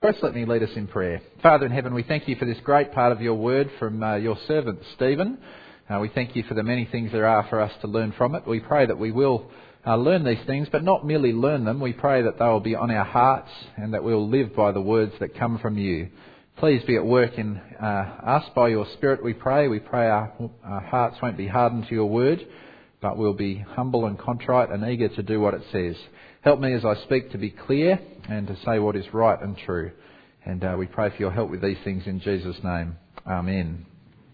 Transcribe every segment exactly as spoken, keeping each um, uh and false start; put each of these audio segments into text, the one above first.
First, let me lead us in prayer. Father in heaven, we thank you for this great part of your word from uh, your servant Stephen. Uh, we thank you for the many things there are for us to learn from it. We pray that we will uh, learn these things, but not merely learn them. We pray that they will be on our hearts and that we will live by the words that come from you. Please be at work in uh, us by your Spirit, we pray. We pray our, our hearts won't be hardened to your word, but we'll be humble and contrite and eager to do what it says. Help me as I speak to be clear and to say what is right and true. And uh, we pray for your help with these things in Jesus' name. Amen.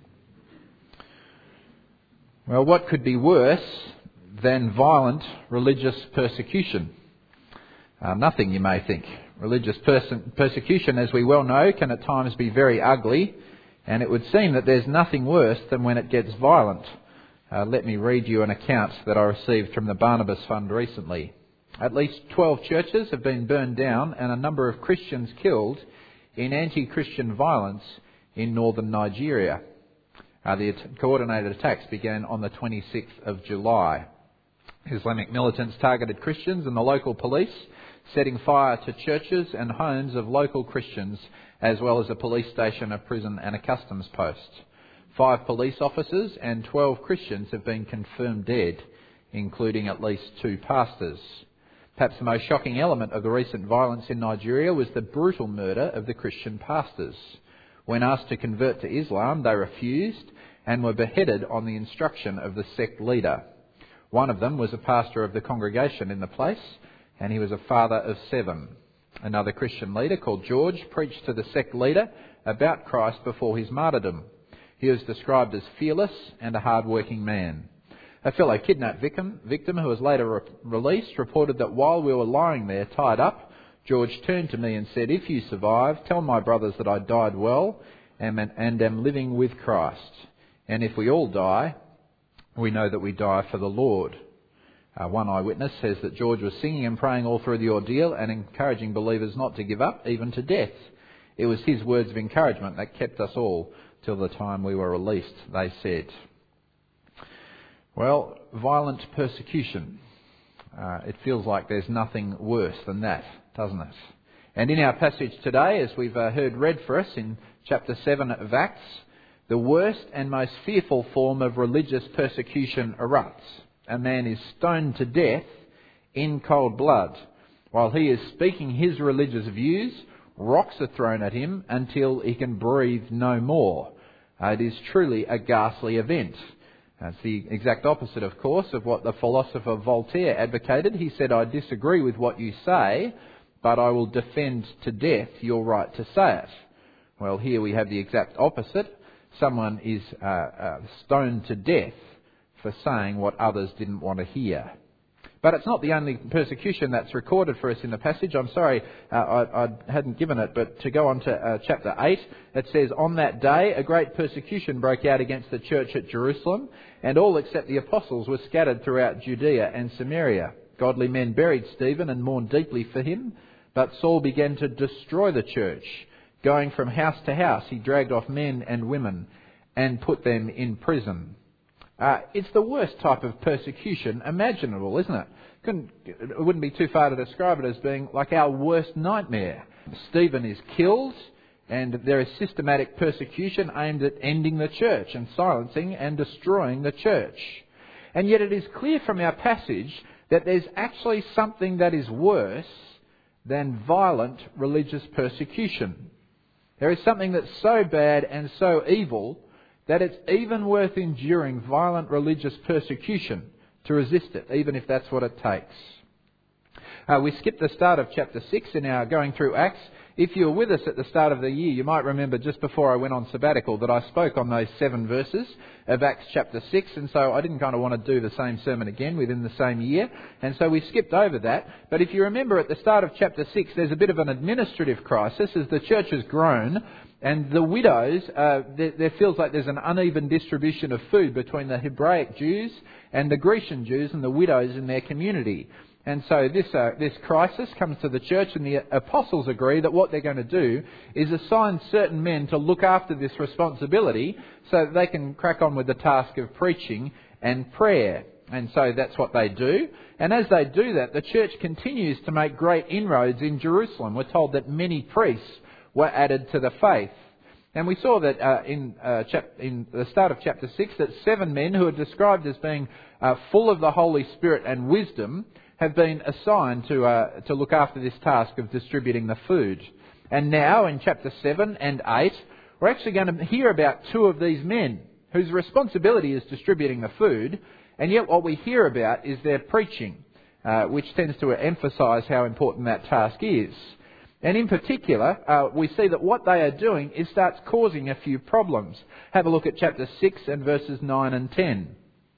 Well, what could be worse than violent religious persecution? Uh, nothing, you may think. Religious pers- persecution, as we well know, can at times be very ugly, and it would seem that there's nothing worse than when it gets violent. Uh, let me read you an account that I received from the Barnabas Fund recently. At least twelve churches have been burned down and a number of Christians killed in anti-Christian violence in northern Nigeria. Uh, the coordinated attacks began on the twenty-sixth of July. Islamic militants targeted Christians and the local police, setting fire to churches and homes of local Christians, as well as a police station, a prison and a customs post. Five police officers and twelve Christians have been confirmed dead, including at least two pastors. Perhaps the most shocking element of the recent violence in Nigeria was the brutal murder of the Christian pastors. When asked to convert to Islam, they refused and were beheaded on the instruction of the sect leader. One of them was a pastor of the congregation in the place, and he was a father of seven. Another Christian leader called George preached to the sect leader about Christ before his martyrdom. He was described as fearless and a hard-working man. A fellow kidnapped victim, victim who was later re- released reported that while we were lying there tied up, George turned to me and said, "If you survive, tell my brothers that I died well and, and am living with Christ. And if we all die, we know that we die for the Lord." Uh, one eyewitness says that George was singing and praying all through the ordeal and encouraging believers not to give up, even to death. It was his words of encouragement that kept us all till the time we were released, they said. Well, violent persecution. Uh, it feels like there's nothing worse than that, doesn't it? And in our passage today, as we've uh, heard read for us in chapter seven of Acts, the worst and most fearful form of religious persecution erupts. A man is stoned to death in cold blood. While he is speaking his religious views, rocks are thrown at him until he can breathe no more. Uh, it is truly a ghastly event. That's the exact opposite, of course, of what the philosopher Voltaire advocated. He said, "I disagree with what you say, but I will defend to death your right to say it." Well, here we have the exact opposite. Someone is uh, uh, stoned to death for saying what others didn't want to hear. But it's not the only persecution that's recorded for us in the passage. I'm sorry uh, I, I hadn't given it, but to go on to uh, chapter eight, it says, "On that day a great persecution broke out against the church at Jerusalem, and all except the apostles were scattered throughout Judea and Samaria. Godly men buried Stephen and mourned deeply for him, but Saul began to destroy the church. Going from house to house, he dragged off men and women and put them in prison." Uh, it's the worst type of persecution imaginable, isn't it? Couldn't, it wouldn't be too far to describe it as being like our worst nightmare. Stephen is killed, and there is systematic persecution aimed at ending the church and silencing and destroying the church. And yet it is clear from our passage that there's actually something that is worse than violent religious persecution. There is something that's so bad and so evil that it's even worth enduring violent religious persecution to resist it, even if that's what it takes. Uh, we skipped the start of chapter six in our going through Acts. If you were with us at the start of the year, you might remember just before I went on sabbatical that I spoke on those seven verses of Acts chapter six, and so I didn't kind of want to do the same sermon again within the same year, and so we skipped over that. But if you remember at the start of chapter six, there's a bit of an administrative crisis as the church has grown, and the widows, uh, there, there feels like there's an uneven distribution of food between the Hebraic Jews and the Grecian Jews and the widows in their community. And so this uh, this crisis comes to the church, and the apostles agree that what they're going to do is assign certain men to look after this responsibility so that they can crack on with the task of preaching and prayer. And so that's what they do. And as they do that, the church continues to make great inroads in Jerusalem. We're told that many priests were added to the faith. And we saw that uh, in, uh, chap- in the start of chapter six that seven men who are described as being uh, full of the Holy Spirit and wisdom have been assigned to uh, to look after this task of distributing the food. And now in chapter seven and eight, we're actually going to hear about two of these men whose responsibility is distributing the food, and yet what we hear about is their preaching, uh, which tends to emphasise how important that task is. And in particular, uh, we see that what they are doing is starts causing a few problems. Have a look at chapter six and verses nine and ten.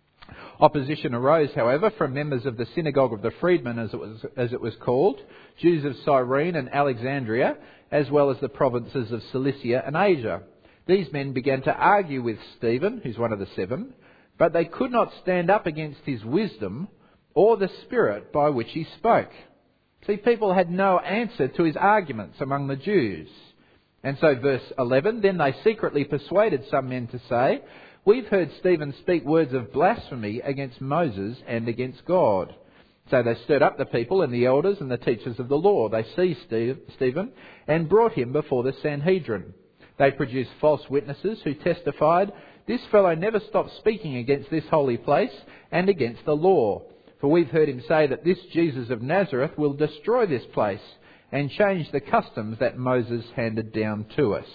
Opposition arose, however, from members of the synagogue of the freedmen, as it was, as it was called, Jews of Cyrene and Alexandria, as well as the provinces of Cilicia and Asia. These men began to argue with Stephen, who's one of the seven, but they could not stand up against his wisdom or the spirit by which he spoke. See, people had no answer to his arguments among the Jews. And so verse eleven, then they secretly persuaded some men to say, we've heard Stephen speak words of blasphemy against Moses and against God. So they stirred up the people and the elders and the teachers of the law. They seized Stephen and brought him before the Sanhedrin. They produced false witnesses who testified, this fellow never stopped speaking against this holy place and against the law. For we've heard him say that this Jesus of Nazareth will destroy this place and change the customs that Moses handed down to us.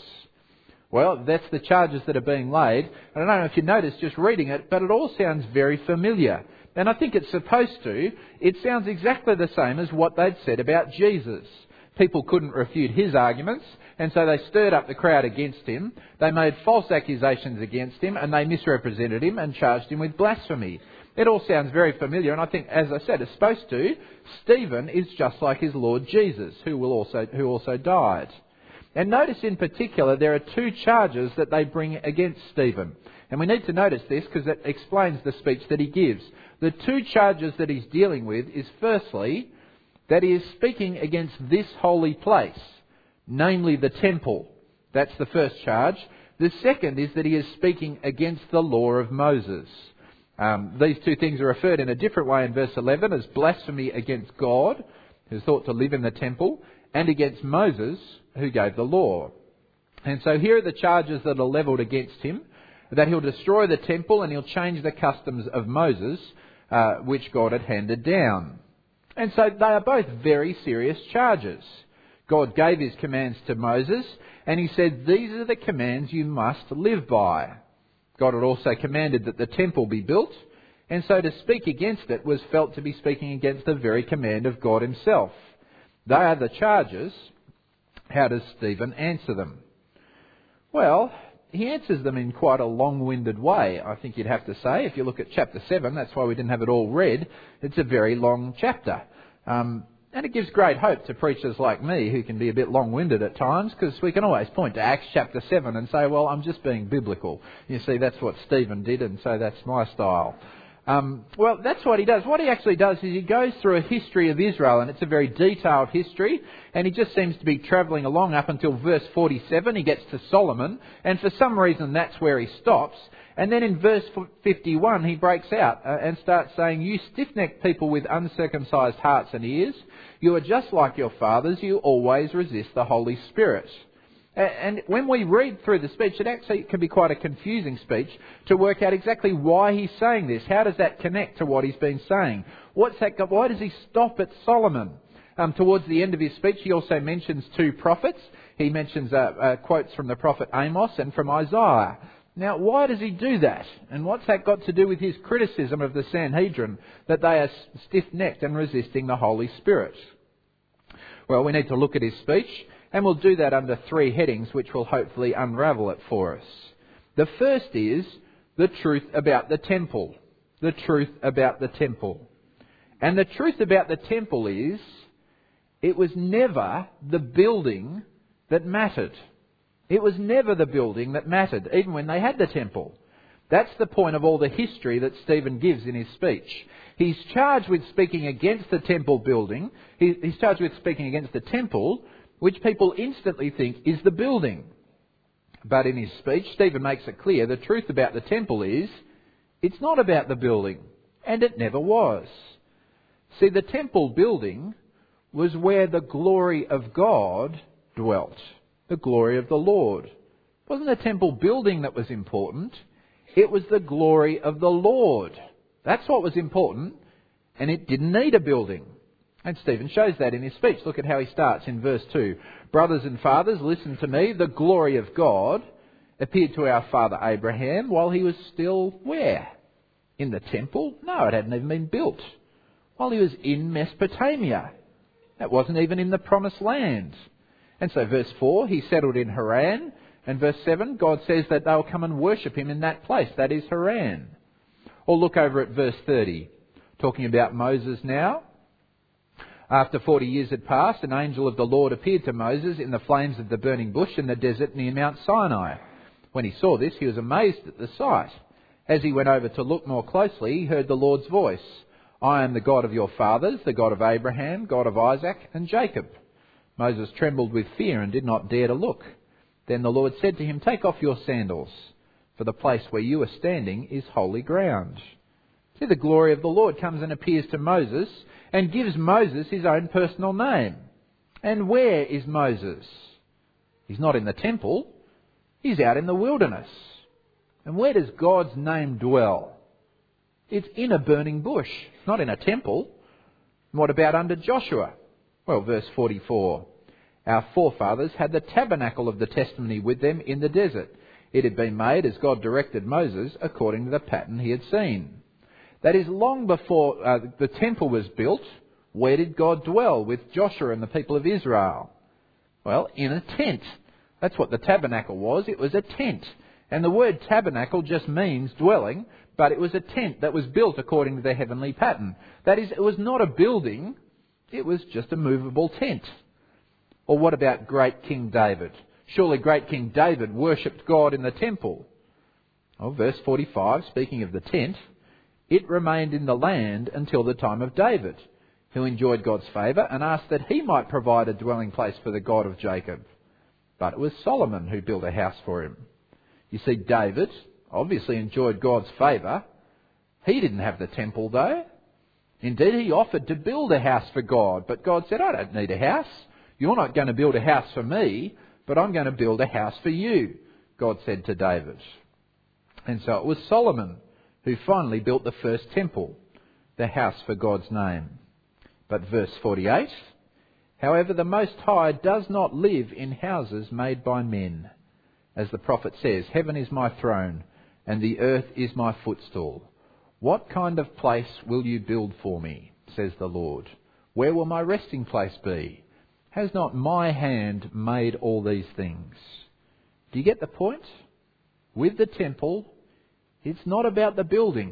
Well, that's the charges that are being laid. I don't know if you noticed just reading it, but it all sounds very familiar. And I think it's supposed to. It sounds exactly the same as what they'd said about Jesus. People couldn't refute his arguments, and so they stirred up the crowd against him. They made false accusations against him, and they misrepresented him and charged him with blasphemy. It all sounds very familiar, and I think, as I said, it's supposed to. Stephen is just like his Lord Jesus, who will also who also died. And notice in particular, there are two charges that they bring against Stephen. And we need to notice this because it explains the speech that he gives. The two charges that he's dealing with is firstly, that he is speaking against this holy place, namely the temple. That's the first charge. The second is that he is speaking against the law of Moses. Um, these two things are referred in a different way in verse eleven as blasphemy against God, who's thought to live in the temple, and against Moses, who gave the law. And so here are the charges that are levelled against him, that he'll destroy the temple and he'll change the customs of Moses, uh, which God had handed down. And so they are both very serious charges. God gave his commands to Moses, and he said, these are the commands you must live by. God had also commanded that the temple be built, and so to speak against it was felt to be speaking against the very command of God himself. They are the charges. How does Stephen answer them? Well, he answers them in quite a long-winded way, I think you'd have to say. If you look at chapter seven, that's why we didn't have it all read. It's a very long chapter. Um, and it gives great hope to preachers like me who can be a bit long-winded at times, because we can always point to Acts chapter seven and say, well, I'm just being biblical. You see, that's what Stephen did, and so that's my style. Um, well, that's what he does. What he actually does is he goes through a history of Israel, and it's a very detailed history, and he just seems to be travelling along up until verse forty-seven. He gets to Solomon, and for some reason that's where he stops. And then in verse fifty-one he breaks out uh, and starts saying, you stiff-necked people with uncircumcised hearts and ears, you are just like your fathers, you always resist the Holy Spirit. And when we read through the speech, it actually can be quite a confusing speech to work out exactly why he's saying this. How does that connect to what he's been saying? What's that? Why does he stop at Solomon? Um, towards the end of his speech, he also mentions two prophets. He mentions uh, uh, quotes from the prophet Amos and from Isaiah. Now, why does he do that? And what's that got to do with his criticism of the Sanhedrin, that they are stiff-necked and resisting the Holy Spirit? Well, we need to look at his speech. And we'll do that under three headings, which will hopefully unravel it for us. The first is the truth about the temple. The truth about the temple. And the truth about the temple is, it was never the building that mattered. It was never the building that mattered, even when they had the temple. That's the point of all the history that Stephen gives in his speech. He's charged with speaking against the temple building. He's charged with speaking against the temple, which people instantly think is the building. But in his speech, Stephen makes it clear the truth about the temple is, it's not about the building. and it never was. See, the temple building was where the glory of God dwelt, the glory of the Lord. It wasn't the temple building that was important, it was the glory of the Lord. That's what was important, and it didn't need a building. And Stephen shows that in his speech. Look at how he starts in verse two. Brothers and fathers, listen to me. The glory of God appeared to our father Abraham while he was still where? In the temple? No, it hadn't even been built. While he was in Mesopotamia. That wasn't even in the promised land. And so verse four, he settled in Haran. And verse seven, God says that they'll come and worship him in that place. That is Haran. Or look over at verse thirty. Talking about Moses now. After forty years had passed, an angel of the Lord appeared to Moses in the flames of the burning bush in the desert near Mount Sinai. When he saw this, he was amazed at the sight. As he went over to look more closely, he heard the Lord's voice. I am the God of your fathers, the God of Abraham, God of Isaac and Jacob. Moses trembled with fear and did not dare to look. Then the Lord said to him, take off your sandals, for the place where you are standing is holy ground. See, the glory of the Lord comes and appears to Moses and gives Moses his own personal name. And where is Moses? He's not in the temple. He's out in the wilderness. And where does God's name dwell? It's in a burning bush, not in a temple. What about under Joshua? Well, verse forty-four. Our forefathers had the tabernacle of the testimony with them in the desert. It had been made as God directed Moses according to the pattern he had seen. That is, long before uh, the temple was built, where did God dwell with Joshua and the people of Israel? Well, in a tent. That's what the tabernacle was. It was a tent. And the word tabernacle just means dwelling, but it was a tent that was built according to the heavenly pattern. That is, it was not a building, it was just a movable tent. Or what about great King David? Surely great King David worshipped God in the temple. Well, verse forty-five, speaking of the tent, it remained in the land until the time of David, who enjoyed God's favour and asked that he might provide a dwelling place for the God of Jacob. But it was Solomon who built a house for him. You see, David obviously enjoyed God's favour. He didn't have the temple though. Indeed, he offered to build a house for God, but God said, I don't need a house. You're not going to build a house for me, but I'm going to build a house for you, God said to David. And so it was Solomon who finally built the first temple, the house for God's name. But verse forty-eight, however, the Most High does not live in houses made by men. As the prophet says, heaven is my throne, and the earth is my footstool. What kind of place will you build for me, says the Lord? Where will my resting place be? Has not my hand made all these things? Do you get the point? With the temple, it's not about the building.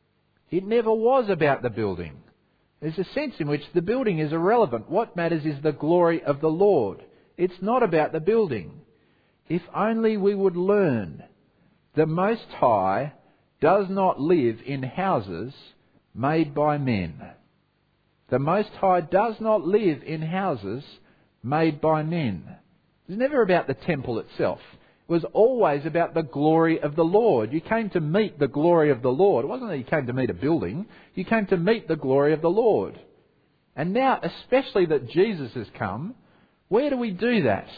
It never was about the building. There's a sense in which the building is irrelevant. What matters is the glory of the Lord. It's not about the building. If only we would learn, the Most High does not live in houses made by men. The Most High does not live in houses made by men. It was never about the temple itself. It was always about the glory of the Lord. You came to meet the glory of the Lord. It wasn't that you came to meet a building. You came to meet the glory of the Lord. And now, especially that Jesus has come, where do we do that?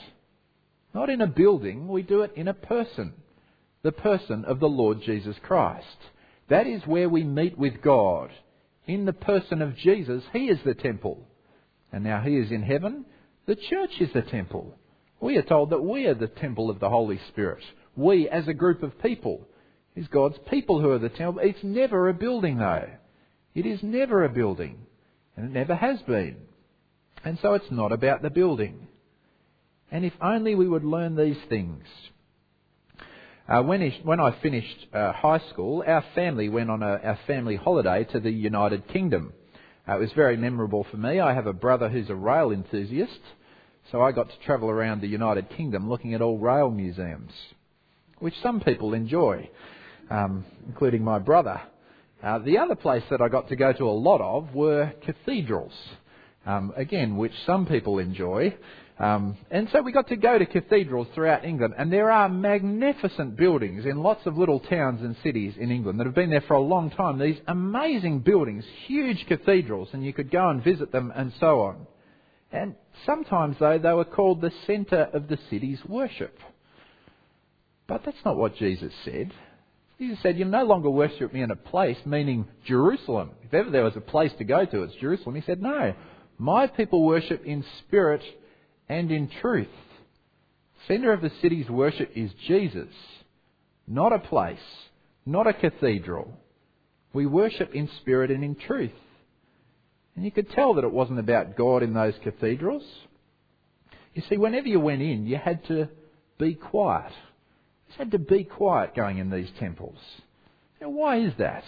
Not in a building, we do it in a person. The person of the Lord Jesus Christ. That is where we meet with God. In the person of Jesus, He is the temple. And now He is in heaven. The church is the temple. We are told that we are the temple of the Holy Spirit. We, as a group of people, is God's people who are the temple. It's never a building, though. It is never a building. And it never has been. And so it's not about the building. And if only we would learn these things. Uh, when, he, when I finished uh, high school, our family went on a, a family holiday to the United Kingdom. Uh, it was very memorable for me. I have a brother who's a rail enthusiast. So I got to travel around the United Kingdom looking at all rail museums, which some people enjoy, um, including my brother. Uh, the other place that I got to go to a lot of were cathedrals, um, again, which some people enjoy, Um, and so we got to go to cathedrals throughout England, and there are magnificent buildings in lots of little towns and cities in England that have been there for a long time. These amazing buildings, huge cathedrals, and you could go and visit them and so on. And sometimes, though, they were called the centre of the city's worship. But that's not what Jesus said. Jesus said, "You'll no longer worship me in a place," meaning Jerusalem. If ever there was a place to go to, it's Jerusalem. He said, "No, my people worship in spirit and in truth." Centre of the city's worship is Jesus, not a place, not a cathedral. We worship in spirit and in truth. And you could tell that it wasn't about God in those cathedrals. You see, whenever you went in, you had to be quiet. You had to be quiet going in these temples. Now, why is that?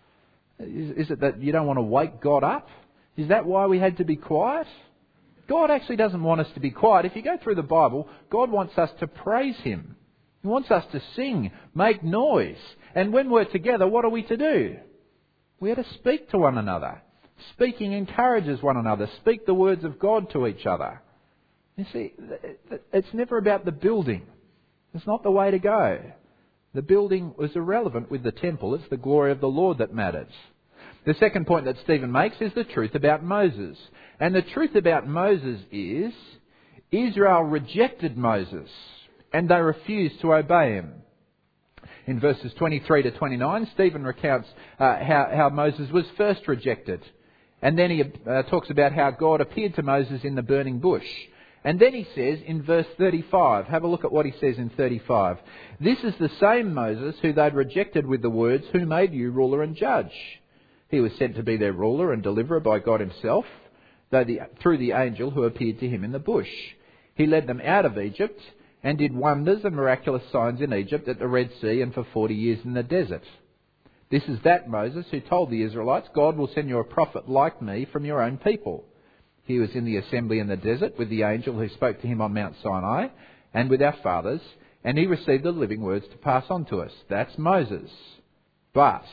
Is, is it that you don't want to wake God up? Is that why we had to be quiet? God actually doesn't want us to be quiet. If you go through the Bible, God wants us to praise Him. He wants us to sing, make noise. And when we're together, what are we to do? We are to speak to one another. Speaking encourages one another. Speak the words of God to each other. You see, it's never about the building. It's not the way to go. The building was irrelevant with the temple. It's the glory of the Lord that matters. The second point that Stephen makes is the truth about Moses. And the truth about Moses is, Israel rejected Moses and they refused to obey him. In verses twenty-three to twenty-nine, Stephen recounts uh, how, how Moses was first rejected. And then he uh, talks about how God appeared to Moses in the burning bush. And then he says in verse thirty-five, have a look at what he says in thirty-five. "This is the same Moses who they'd rejected with the words, 'Who made you ruler and judge?' He was sent to be their ruler and deliverer by God Himself, though the, through the angel who appeared to him in the bush. He led them out of Egypt and did wonders and miraculous signs in Egypt, at the Red Sea, and for forty years in the desert. This is that Moses who told the Israelites, 'God will send you a prophet like me from your own people.' He was in the assembly in the desert with the angel who spoke to him on Mount Sinai and with our fathers, and he received the living words to pass on to us." That's Moses. But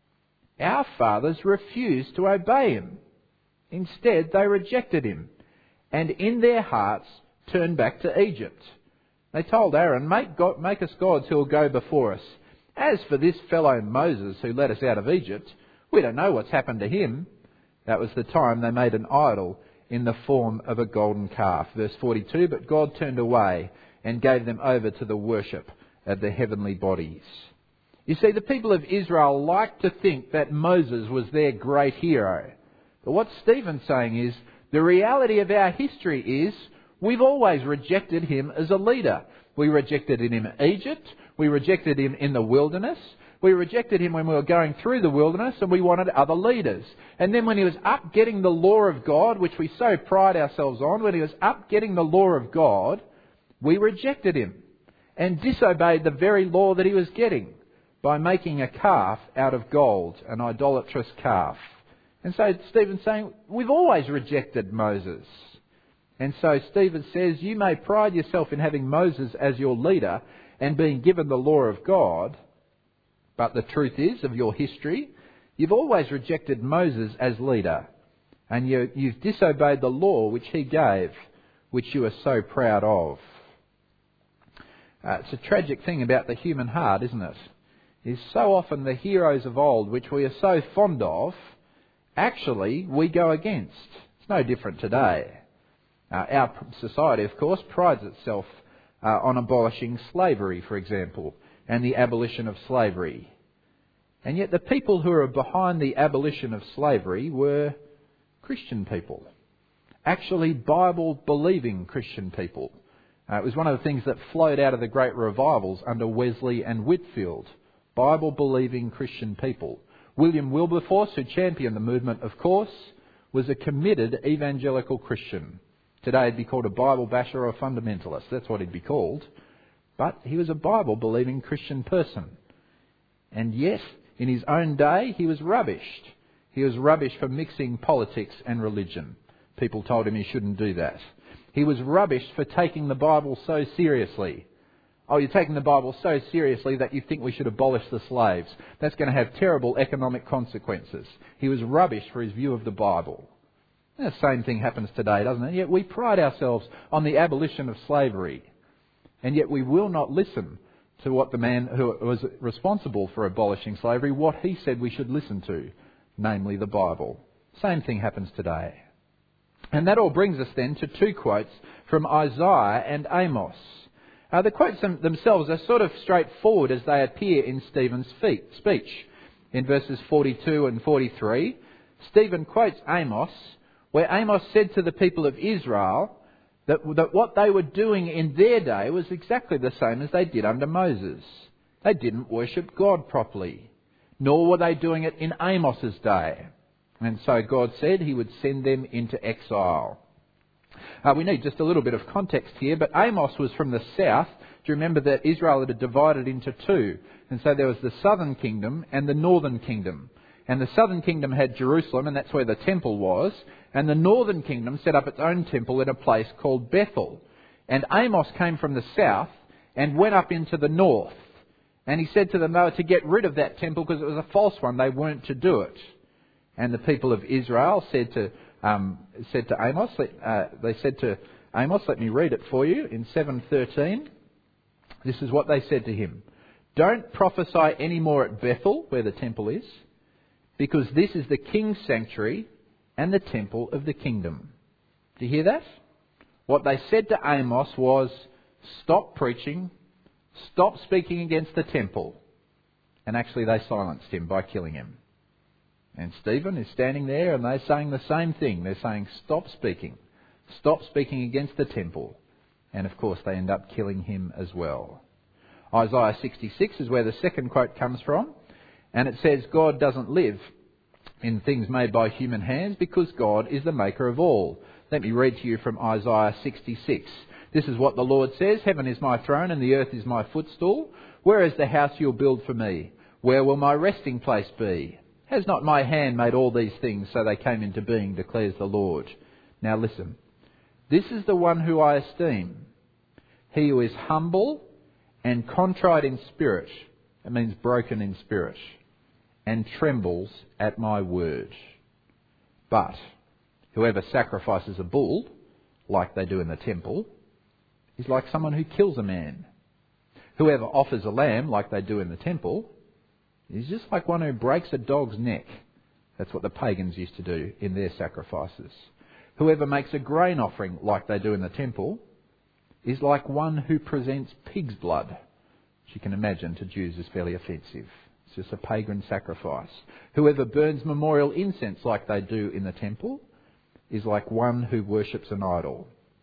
our fathers refused to obey him. Instead, they rejected him, and in their hearts turned back to Egypt. They told Aaron, make, God, make us gods who will go before us. As for this fellow Moses who led us out of Egypt, we don't know what's happened to him." That was the time they made an idol in the form of a golden calf. Verse forty-two, "But God turned away and gave them over to the worship of the heavenly bodies." You see, the people of Israel liked to think that Moses was their great hero. But what Stephen's saying is, the reality of our history is, we've always rejected him as a leader. We rejected him in Egypt. We rejected him in the wilderness. We rejected him when we were going through the wilderness, and we wanted other leaders. And then when he was up getting the law of God, which we so pride ourselves on, when he was up getting the law of God, we rejected him and disobeyed the very law that he was getting by making a calf out of gold, an idolatrous calf. And so Stephen's saying, we've always rejected Moses. And so Stephen says, you may pride yourself in having Moses as your leader and being given the law of God, but the truth is, of your history, you've always rejected Moses as leader, and you, you've disobeyed the law which he gave, which you are so proud of. Uh, it's a tragic thing about the human heart, isn't it? Is so often the heroes of old, which we are so fond of, actually we go against. It's no different today. Uh, our society, of course, prides itself uh, on abolishing slavery, for example, and the abolition of slavery. And yet the people who are behind the abolition of slavery were Christian people. Actually, Bible-believing Christian people. Uh, it was one of the things that flowed out of the great revivals under Wesley and Whitefield. Bible-believing Christian people. William Wilberforce, who championed the movement, of course, was a committed evangelical Christian. Today he'd be called a Bible basher or a fundamentalist. That's what he'd be called. But he was a Bible-believing Christian person. And yet, in his own day, he was rubbished. He was rubbished for mixing politics and religion. People told him he shouldn't do that. He was rubbished for taking the Bible so seriously. Oh, you're taking the Bible so seriously that you think we should abolish the slaves. That's going to have terrible economic consequences. He was rubbished for his view of the Bible. The same thing happens today, doesn't it? Yet we pride ourselves on the abolition of slavery, and yet we will not listen to what the man who was responsible for abolishing slavery, what he said we should listen to, namely the Bible. Same thing happens today. And that all brings us then to two quotes from Isaiah and Amos. Uh, the quotes them, themselves are sort of straightforward as they appear in Stephen's feet, speech. In verses forty-two and forty-three, Stephen quotes Amos, where Amos said to the people of Israel that, that what they were doing in their day was exactly the same as they did under Moses. They didn't worship God properly, nor were they doing it in Amos's day. And so God said he would send them into exile. Uh, we need just a little bit of context here, but Amos was from the south. Do you remember that Israel had divided into two? And so there was the southern kingdom and the northern kingdom. And the southern kingdom had Jerusalem, and that's where the temple was. And the northern kingdom set up its own temple in a place called Bethel. And Amos came from the south and went up into the north. And he said to them they were to get rid of that temple because it was a false one. They weren't to do it. And the people of Israel said to um, said to Amos, uh, they said to Amos, let me read it for you, in seven thirteen. This is what they said to him. Don't prophesy any more at Bethel, where the temple is, because this is the king's sanctuary and the temple of the kingdom. Do you hear that? What they said to Amos was, stop preaching, stop speaking against the temple. And actually they silenced him by killing him. And Stephen is standing there and they're saying the same thing. They're saying, stop speaking. Stop speaking against the temple. And of course they end up killing him as well. Isaiah sixty-six is where the second quote comes from. And it says, God doesn't live in things made by human hands because God is the maker of all. Let me read to you from Isaiah sixty-six. This is what the Lord says, heaven is my throne and the earth is my footstool. Where is the house you'll build for me? Where will my resting place be? Has not my hand made all these things so they came into being, declares the Lord. Now listen, this is the one who I esteem. He who is humble and contrite in spirit, it means broken in spirit, and trembles at my word. But whoever sacrifices a bull, like they do in the temple, is like someone who kills a man. Whoever offers a lamb, like they do in the temple, is just like one who breaks a dog's neck. That's what the pagans used to do in their sacrifices. Whoever makes a grain offering, like they do in the temple, is like one who presents pig's blood, which you can imagine to Jews is fairly offensive. It's just a pagan sacrifice. Whoever burns memorial incense like they do in the temple is like one who worships an idol.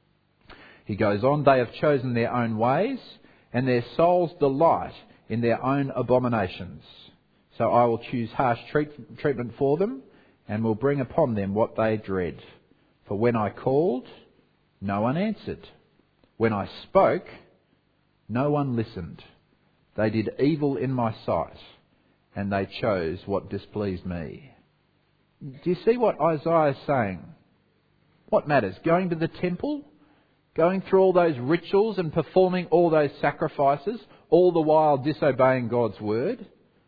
He goes on, they have chosen their own ways, and their souls delight in their own abominations. So I will choose harsh treat- treatment for them, and will bring upon them what they dread. For when I called, no one answered. When I spoke, no one listened. They did evil in my sight, and they chose what displeased me. Do you see what Isaiah is saying? What matters? Going to the temple? Going through all those rituals and performing all those sacrifices, all the while disobeying God's word?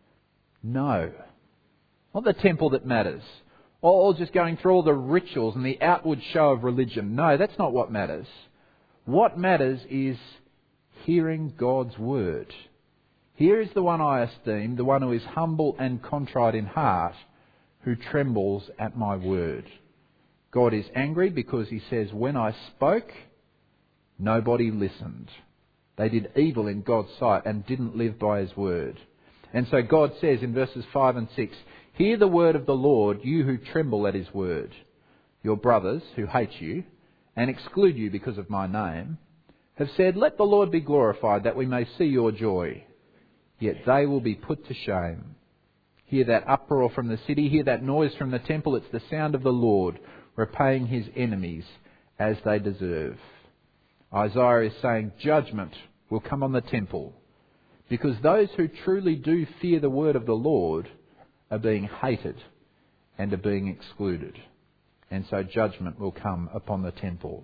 No. Not the temple that matters. Or just going through all the rituals and the outward show of religion. No, that's not what matters. What matters is hearing God's word. Here is the one I esteem, the one who is humble and contrite in heart, who trembles at my word. God is angry because he says, when I spoke, nobody listened. They did evil in God's sight and didn't live by his word. And so God says in verses five and six, hear the word of the Lord, you who tremble at his word. Your brothers who hate you and exclude you because of my name have said, let the Lord be glorified that we may see your joy. Yet they will be put to shame. Hear that uproar from the city, hear that noise from the temple. It's the sound of the Lord repaying his enemies as they deserve. Isaiah is saying judgment will come on the temple because those who truly do fear the word of the Lord are being hated and are being excluded. And so judgment will come upon the temple.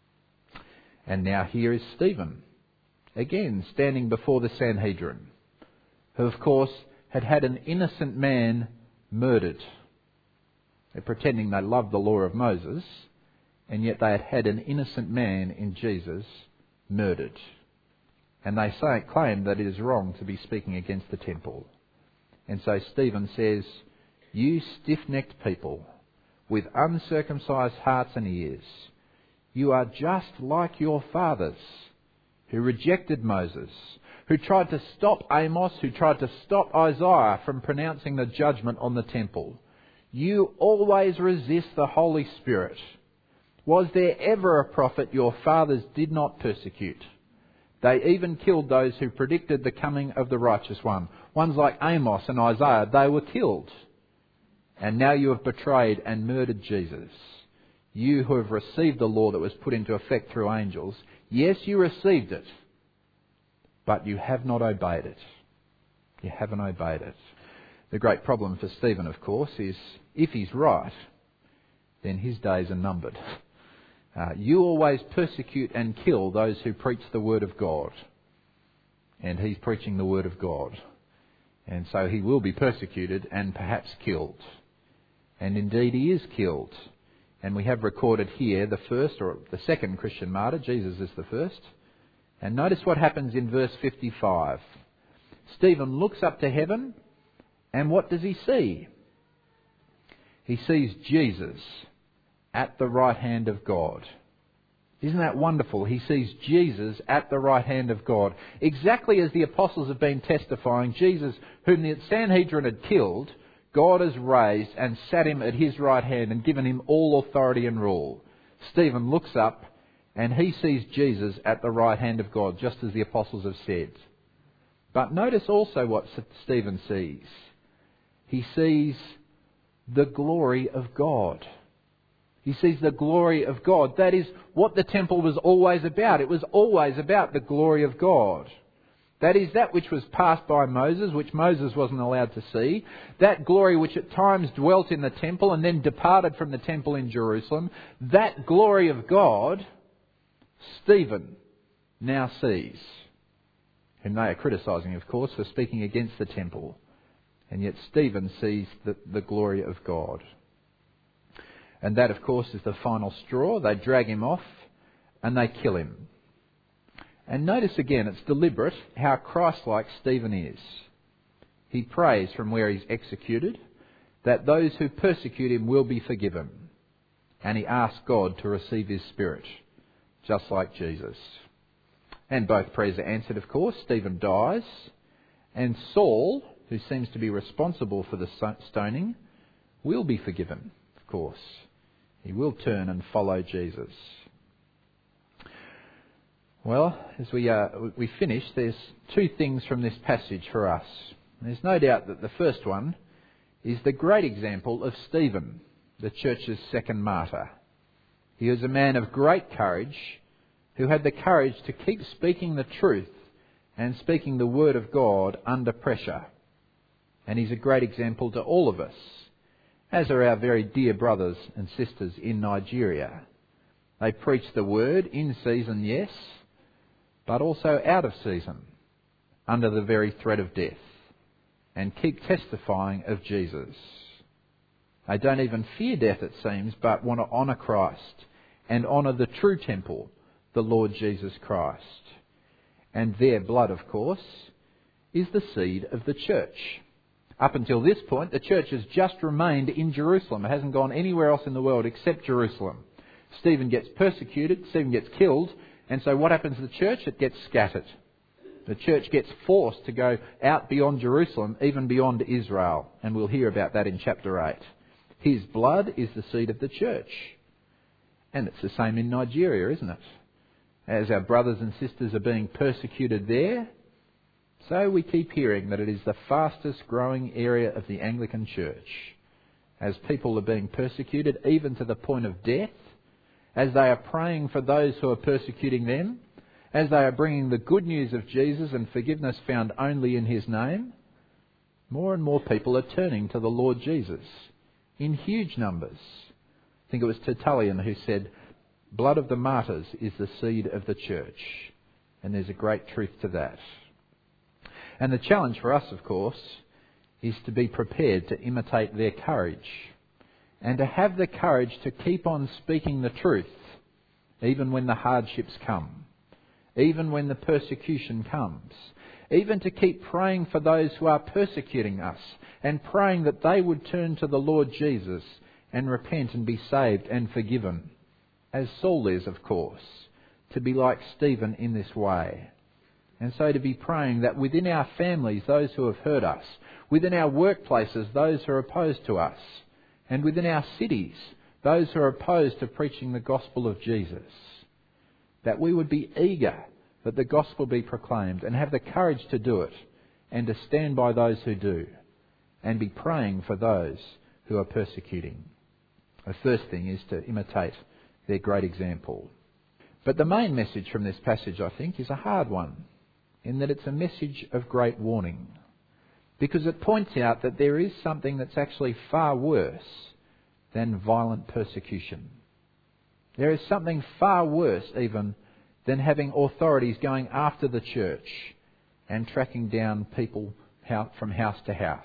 And now here is Stephen, again standing before the Sanhedrin, who of course had had an innocent man murdered. They're pretending they love the law of Moses, and yet they had had an innocent man in Jesus murdered. And they say, claim that it is wrong to be speaking against the temple. And so Stephen says, you stiff-necked people with uncircumcised hearts and ears, you are just like your fathers who rejected Moses, who tried to stop Amos, who tried to stop Isaiah from pronouncing the judgment on the temple. You always resist the Holy Spirit. Was there ever a prophet your fathers did not persecute? They even killed those who predicted the coming of the righteous one. Ones like Amos and Isaiah, they were killed. And now you have betrayed and murdered Jesus. You who have received the law that was put into effect through angels, yes, you received it, but you have not obeyed it. You haven't obeyed it. The great problem for Stephen, of course, is if he's right, then his days are numbered. Uh, you always persecute and kill those who preach the word of God. And he's preaching the word of God. And so he will be persecuted and perhaps killed. And indeed he is killed. And we have recorded here the first or the second Christian martyr. Jesus is the first. And notice what happens in verse fifty-five. Stephen looks up to heaven, and what does he see? He sees Jesus at the right hand of God. Isn't that wonderful? He sees Jesus at the right hand of God. Exactly as the apostles have been testifying, Jesus, whom the Sanhedrin had killed, God has raised and sat him at his right hand and given him all authority and rule. Stephen looks up and he sees Jesus at the right hand of God, just as the apostles have said. But notice also what Stephen sees. He sees the glory of God. He sees the glory of God. That is what the temple was always about. It was always about the glory of God. That is that which was passed by Moses, which Moses wasn't allowed to see. That glory which at times dwelt in the temple and then departed from the temple in Jerusalem. That glory of God, Stephen now sees. Whom they are criticising, of course, for speaking against the temple. And yet Stephen sees the, the glory of God. And that, of course, is the final straw. They drag him off and they kill him. And notice again, it's deliberate how Christ-like Stephen is. He prays from where he's executed that those who persecute him will be forgiven. And he asks God to receive his spirit, just like Jesus. And both prayers are answered, of course. Stephen dies. And Saul, who seems to be responsible for the stoning, will be forgiven, of course. He will turn and follow Jesus. Well, as we uh, we finish, there's two things from this passage for us. There's no doubt that the first one is the great example of Stephen, the church's second martyr. He was a man of great courage who had the courage to keep speaking the truth and speaking the word of God under pressure. And he's a great example to all of us, as are our very dear brothers and sisters in Nigeria. They preach the word in season, yes, but also out of season, under the very threat of death, and keep testifying of Jesus. They don't even fear death, it seems, but want to honour Christ and honour the true temple, the Lord Jesus Christ. And their blood, of course, is the seed of the church. Up until this point, the church has just remained in Jerusalem. It hasn't gone anywhere else in the world except Jerusalem. Stephen gets persecuted, Stephen gets killed, and so what happens to the church? It gets scattered. The church gets forced to go out beyond Jerusalem, even beyond Israel. And we'll hear about that in chapter eight. His blood is the seed of the church. And it's the same in Nigeria, isn't it? As our brothers and sisters are being persecuted there, so we keep hearing that it is the fastest growing area of the Anglican Church. As people are being persecuted, even to the point of death, as they are praying for those who are persecuting them, as they are bringing the good news of Jesus and forgiveness found only in his name, more and more people are turning to the Lord Jesus in huge numbers. I think it was Tertullian who said, blood of the martyrs is the seed of the church. And there's a great truth to that. And the challenge for us, of course, is to be prepared to imitate their courage and to have the courage to keep on speaking the truth, even when the hardships come, even when the persecution comes, even to keep praying for those who are persecuting us and praying that they would turn to the Lord Jesus and repent and be saved and forgiven, as Saul is, of course, to be like Stephen in this way. And so to be praying that within our families, those who have hurt us, within our workplaces, those who are opposed to us, and within our cities, those who are opposed to preaching the gospel of Jesus, that we would be eager that the gospel be proclaimed and have the courage to do it and to stand by those who do and be praying for those who are persecuting. The first thing is to imitate their great example. But the main message from this passage, I think, is a hard one, in that it's a message of great warning, because it points out that there is something that's actually far worse than violent persecution. There is something far worse even than having authorities going after the church and tracking down people from house to house.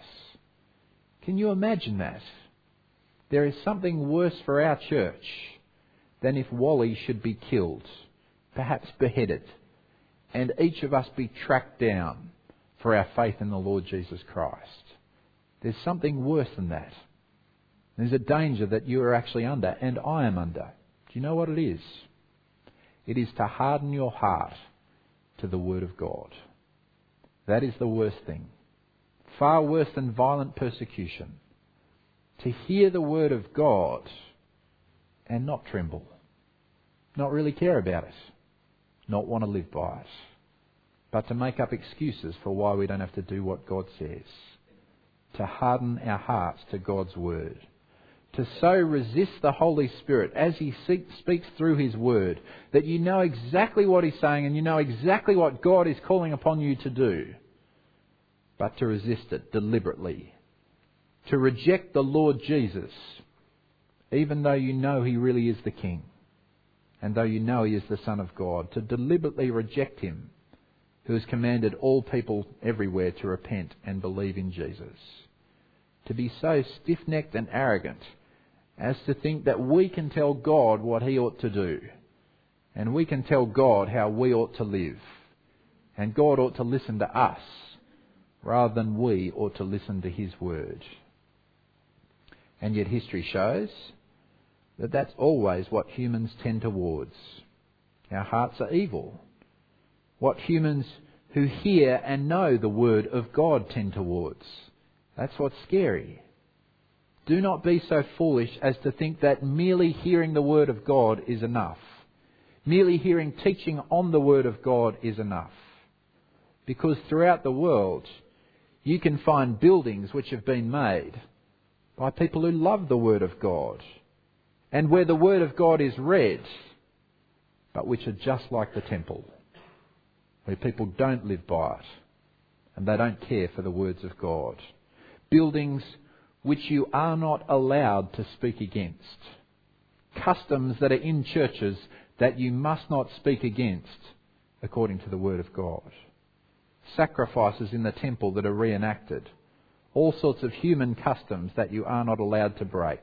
Can you imagine that? There is something worse for our church than if Wally should be killed, perhaps beheaded, and each of us be tracked down for our faith in the Lord Jesus Christ. There's something worse than that. There's a danger that you are actually under, and I am under. Do you know what it is? It is to harden your heart to the Word of God. That is the worst thing. Far worse than violent persecution. To hear the Word of God and not tremble. Not really care about it. Not want to live by it. But to make up excuses for why we don't have to do what God says. To harden our hearts to God's Word. To so resist the Holy Spirit as He speaks through His Word, that you know exactly what He's saying and you know exactly what God is calling upon you to do. But to resist it deliberately. To reject the Lord Jesus, even though you know He really is the King, and though you know He is the Son of God. To deliberately reject Him, who has commanded all people everywhere to repent and believe in Jesus. To be so stiff-necked and arrogant as to think that we can tell God what He ought to do. And we can tell God how we ought to live. And God ought to listen to us rather than we ought to listen to His Word. And yet history shows that that's always what humans tend towards. Our hearts are evil. What humans who hear and know the Word of God tend towards. That's what's scary. Do not be so foolish as to think that merely hearing the Word of God is enough. Merely hearing teaching on the Word of God is enough. Because throughout the world, you can find buildings which have been made by people who love the Word of God, and where the Word of God is read, but which are just like the temple, where people don't live by it, and they don't care for the words of God. Buildings which you are not allowed to speak against. Customs that are in churches that you must not speak against, according to the Word of God. Sacrifices in the temple that are reenacted. All sorts of human customs that you are not allowed to break.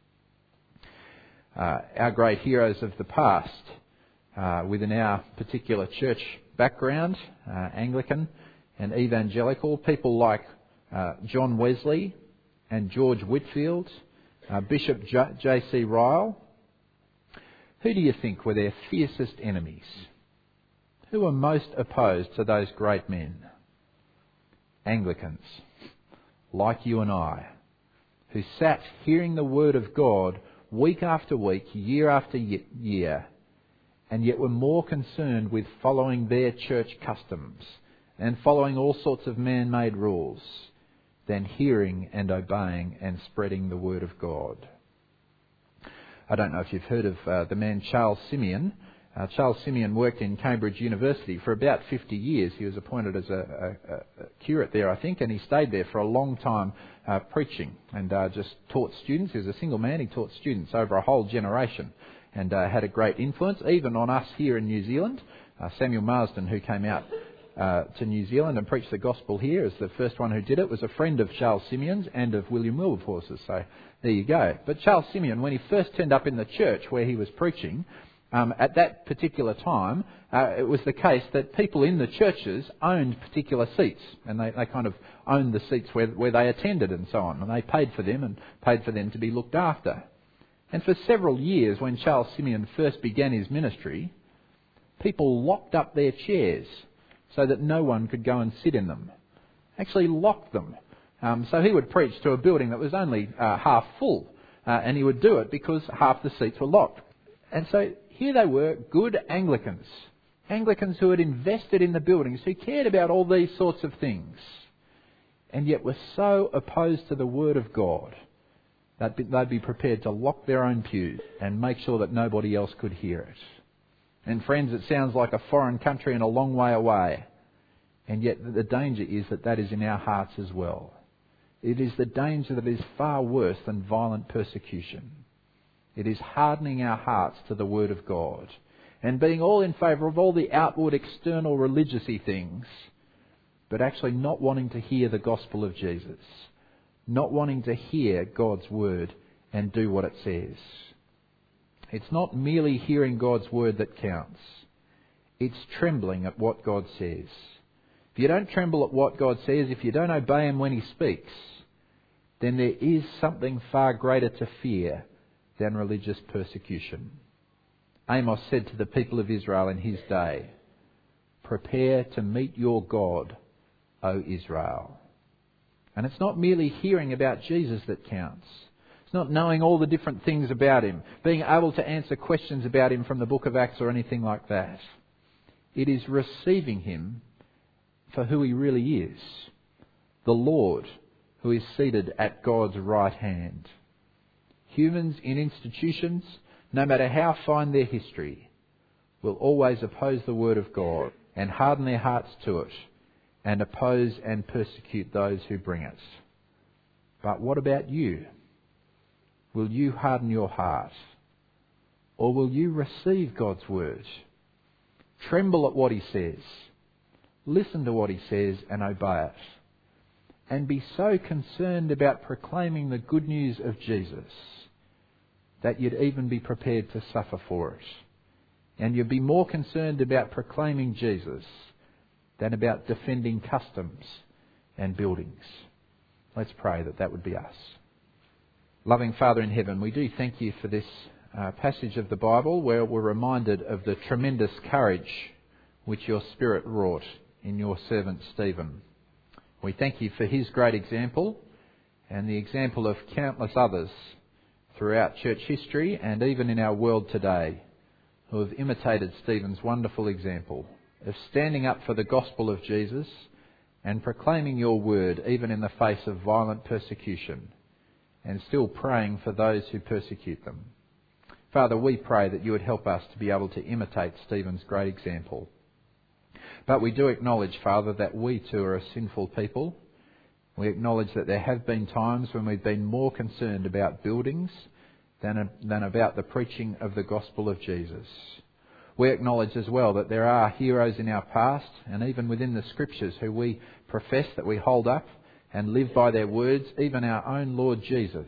Uh, our great heroes of the past, uh, within our particular church background, uh, Anglican and evangelical, people like uh, John Wesley and George Whitefield, uh, Bishop J C Ryle. Who do you think were their fiercest enemies? Who were most opposed to those great men? Anglicans, like you and I, who sat hearing the Word of God week after week, year after year, and yet were more concerned with following their church customs and following all sorts of man-made rules than hearing and obeying and spreading the Word of God. I don't know if you've heard of uh, the man Charles Simeon. Uh, Charles Simeon worked in Cambridge University for about fifty years. He was appointed as a, a, a curate there, I think, and he stayed there for a long time uh, preaching and uh, just taught students. He was a single man. He taught students over a whole generation and uh, had a great influence, even on us here in New Zealand. Uh, Samuel Marsden, who came out uh, to New Zealand and preached the gospel here. As the first one who did it was a friend of Charles Simeon's and of William Wilberforce's. So there you go. But Charles Simeon, when he first turned up in the church where he was preaching, um, at that particular time, uh, it was the case that people in the churches owned particular seats, and they, they kind of owned the seats where, where they attended and so on, and they paid for them and paid for them to be looked after. And for several years, when Charles Simeon first began his ministry, people locked up their chairs so that no one could go and sit in them. Actually locked them. Um, so he would preach to a building that was only uh, half full, uh, and he would do it because half the seats were locked. And so here they were, good Anglicans, Anglicans who had invested in the buildings, who cared about all these sorts of things, and yet were so opposed to the Word of God that they'd be prepared to lock their own pews and make sure that nobody else could hear it. And friends, it sounds like a foreign country and a long way away. And yet the danger is that that is in our hearts as well. It is the danger that is far worse than violent persecution. It is hardening our hearts to the Word of God and being all in favour of all the outward external religious-y things, but actually not wanting to hear the gospel of Jesus, not wanting to hear God's Word and do what it says. It's not merely hearing God's Word that counts. It's trembling at what God says. If you don't tremble at what God says, if you don't obey Him when He speaks, then there is something far greater to fear than religious persecution. Amos said to the people of Israel in his day, "Prepare to meet your God, O Israel." And it's not merely hearing about Jesus that counts. It's not knowing all the different things about Him, being able to answer questions about Him from the book of Acts or anything like that. It is receiving Him for who He really is, the Lord who is seated at God's right hand. Humans in institutions, no matter how fine their history, will always oppose the Word of God and harden their hearts to it and oppose and persecute those who bring it. But what about you? Will you harden your heart? Or will you receive God's Word? Tremble at what He says. Listen to what He says and obey it. And be so concerned about proclaiming the good news of Jesus that you'd even be prepared to suffer for it. And you'd be more concerned about proclaiming Jesus than about defending customs and buildings. Let's pray that that would be us. Loving Father in heaven, we do thank You for this uh, passage of the Bible where we're reminded of the tremendous courage which Your Spirit wrought in Your servant Stephen. We thank You for his great example and the example of countless others throughout church history and even in our world today who have imitated Stephen's wonderful example of standing up for the gospel of Jesus and proclaiming Your word even in the face of violent persecution and still praying for those who persecute them. Father, we pray that You would help us to be able to imitate Stephen's great example. But we do acknowledge, Father, that we too are a sinful people. We acknowledge that there have been times when we've been more concerned about buildings than, than about the preaching of the gospel of Jesus. We acknowledge as well that there are heroes in our past and even within the Scriptures who we profess that we hold up and live by their words, even our own Lord Jesus.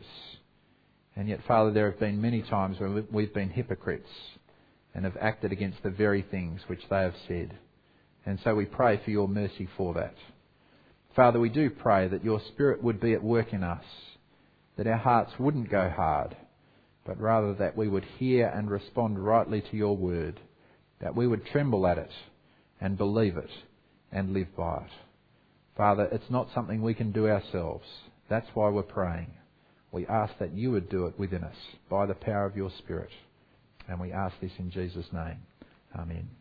And yet, Father, there have been many times when we've been hypocrites and have acted against the very things which they have said. And so we pray for Your mercy for that. Father, we do pray that Your Spirit would be at work in us, that our hearts wouldn't go hard, but rather that we would hear and respond rightly to Your word, that we would tremble at it and believe it and live by it. Father, it's not something we can do ourselves. That's why we're praying. We ask that You would do it within us by the power of Your Spirit. And we ask this in Jesus' name. Amen.